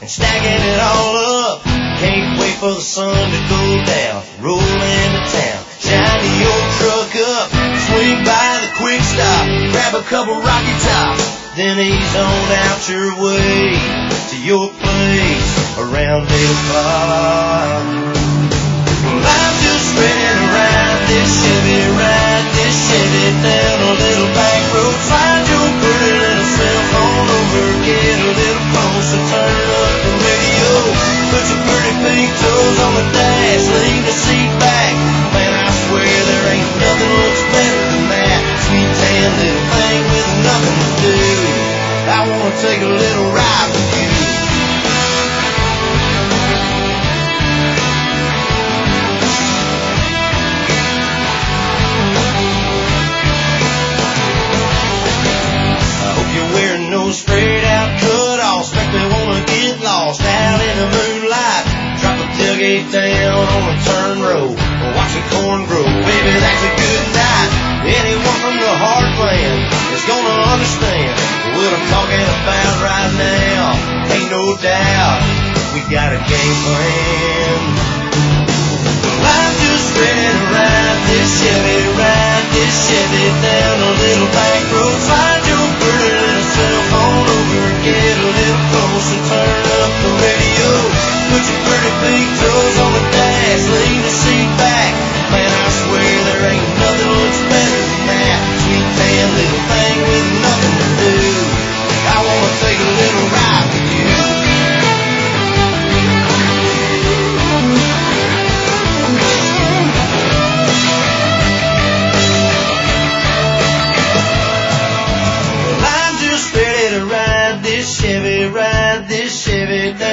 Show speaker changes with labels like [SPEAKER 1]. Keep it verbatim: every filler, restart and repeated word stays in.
[SPEAKER 1] and stacking it all up. Can't wait for the sun to go down. Roll into town, shine the old truck up, swing by the quick stop, grab a couple Rocky Tops, then ease on out your way to your place around eight o'clock. Well, I'm just spreading around this Chevy, ride this Chevy down a little back road. Find your pretty little cell phone over, get a little closer, turn up the radio, put your pretty pink toes on the dash, lean the seat back. Man, I swear there ain't nothing looks better than that sweet tan little thing with nothing to do. I wanna take a little ride with you. Sprayed out cut-offs, make me wanna get lost out in the moonlight. Drop a tailgate down on a turn road, watch the corn grow. Baby, that's a good night. Anyone from the heartland is gonna understand what I'm talking about right now. Ain't no doubt we got a game plan. Well, I'm just ready to ride this Chevy, ride this Chevy down a little back road. Find your pretty little cell phone over, get a little closer, turn up the radio, put your pretty pink toes on the dash, lean the seat back. Man, I swear there ain't nothing looks better than that sweet tan little thing with nothing to do. I wanna take a little ride with you. Chevy, ride this Chevy down